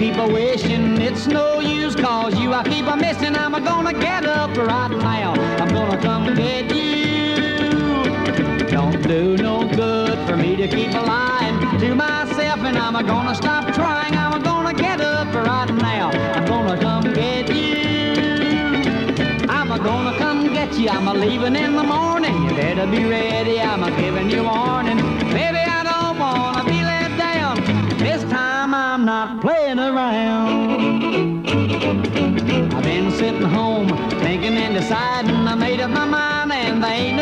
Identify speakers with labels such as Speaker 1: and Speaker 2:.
Speaker 1: keep a wishing, it's no use, cause you I keep a missing. I'm gonna get up right now, I'm gonna come get you. Don't do no good for me to keep lying to myself, and I'm gonna stop trying. I'm gonna get up right now, I'm gonna come get you. I'm gonna come get you, I'm leaving in the morning. You better be ready, I'm giving you warning. Baby, I don't wanna be let down, this time I'm not playing around. I've been sitting home thinking and deciding. I made up my mind and there ain't